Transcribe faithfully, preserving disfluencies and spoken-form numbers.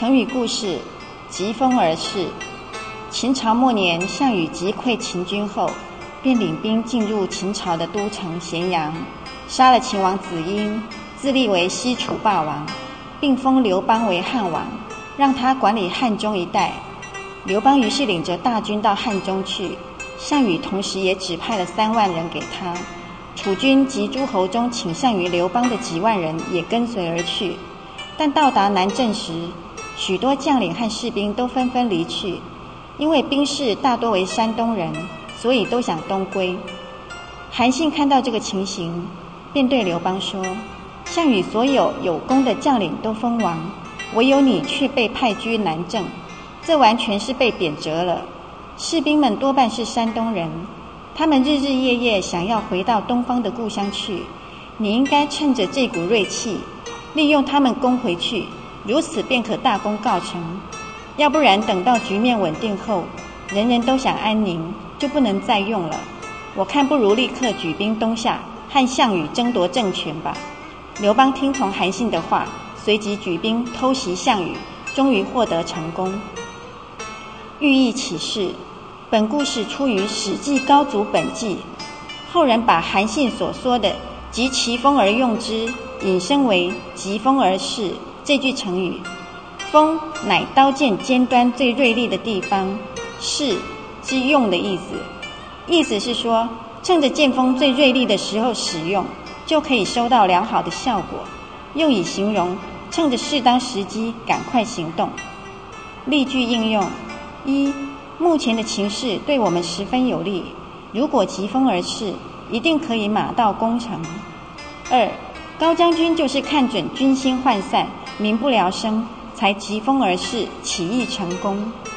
成语故事：疾风而逝。秦朝末年，项羽击溃秦军后，便领兵进入秦朝的都城咸阳，杀了秦王子婴，自立为西楚霸王，并封刘邦为汉王，让他管理汉中一带。刘邦于是领着大军到汉中去，项羽同时也指派了三万人给他。楚军及诸侯中倾向于刘邦的几万人也跟随而去，但到达南郑时，许多将领和士兵都纷纷离去，因为兵士大多为山东人，所以都想东归。韩信看到这个情形，便对刘邦说：项羽所有有功的将领都封王，唯有你却被派居南郑，这完全是被贬谪了。士兵们多半是山东人，他们日日夜夜想要回到东方的故乡去，你应该趁着这股锐气，利用他们攻回去，如此便可大功告成。要不然等到局面稳定后，人人都想安宁，就不能再用了。我看不如立刻举兵东下，和项羽争夺政权吧。刘邦听从韩信的话，随即举兵偷袭项羽，终于获得成功。寓意启示：本故事出于《史记·高祖本纪》，后人把韩信所说的“疾其风而用之”引申为“疾风而逝”这句成语。风乃刀剑尖端最锐利的地方，逝是用的意思。意思是说，趁着剑锋最锐利的时候使用，就可以收到良好的效果，用以形容趁着适当时机赶快行动。例句应用：一、目前的情势对我们十分有利，如果疾风而逝，一定可以马到功成。二、高将军就是看准军心涣散，民不聊生，才疾风而逝，起义成功。